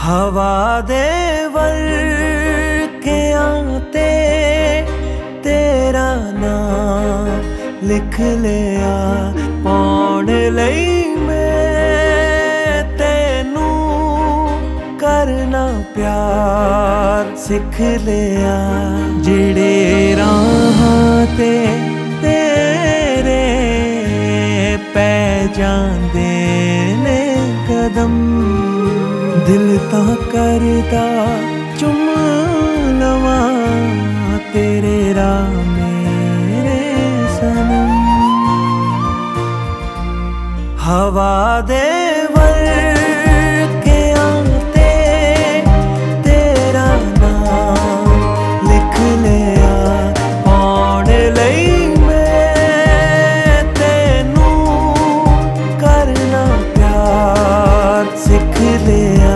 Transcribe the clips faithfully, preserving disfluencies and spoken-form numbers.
हवा दे वर्कियां ते तेरा नाम लिख लिया पाउण लई मैं तैनू करना प्यार सिख लिया। जिहड़े राहां ते तेरे पै जांदे ने कदम दिल तां करदा चुम लवां तेरे राह मेरे सनम। हवा दे वर्कियां ते तेरा नाम लिख लिया पाउण लई मैं तैनू करना प्यार सिख लिया।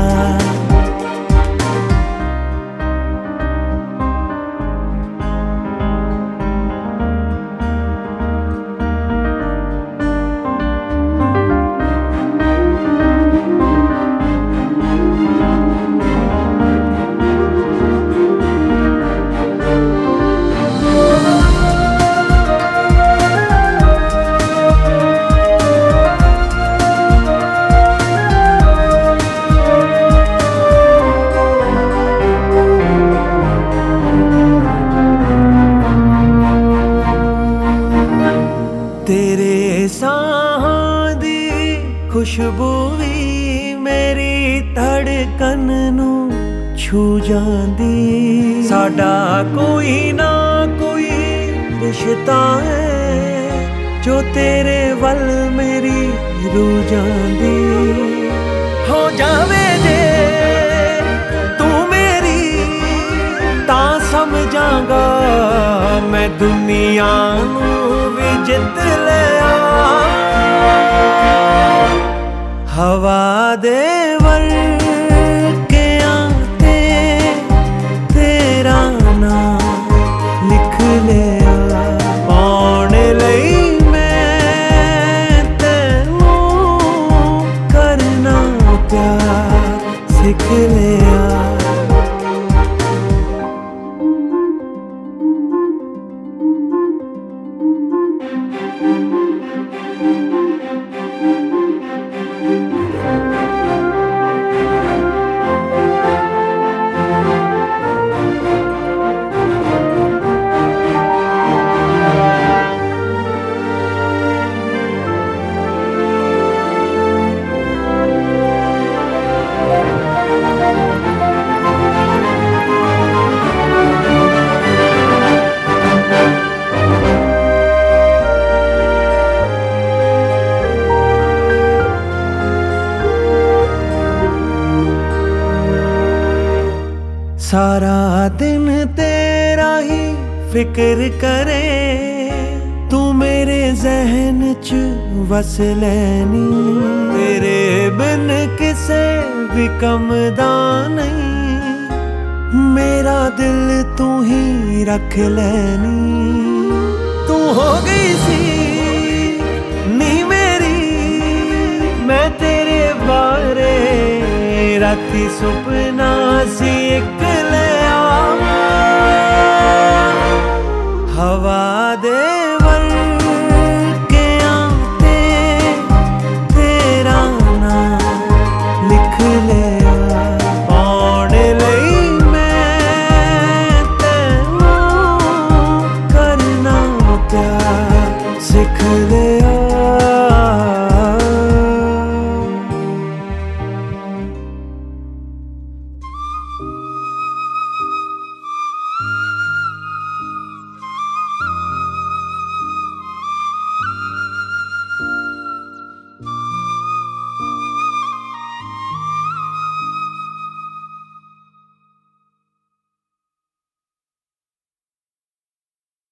तेरे साहां दी खुशबू भी मेरी धड़कन नू छू जांदी। साडा कोई ना कोई रिश्ता है जो तेरे वल मेरी रूह जांदी। हो जावे जे तू मेरी तां समझांगा मैं दुनिया नू भी जित लिया। हवा दे वर्कियां ते तेरा नाम लिख लिया पाउण लई मैं तैनू करना प्यार सिख लिया। सारा दिन तेरा ही फिक्र करे तू मेरे जहन च वस लैनी। तेरे बिन किसे भी कमदा नहीं मेरा दिल तू ही रख लैनी। तू हो गई सी नी मेरी मैं तेरे बारे राती सुपना सी एक लिया। हवा दे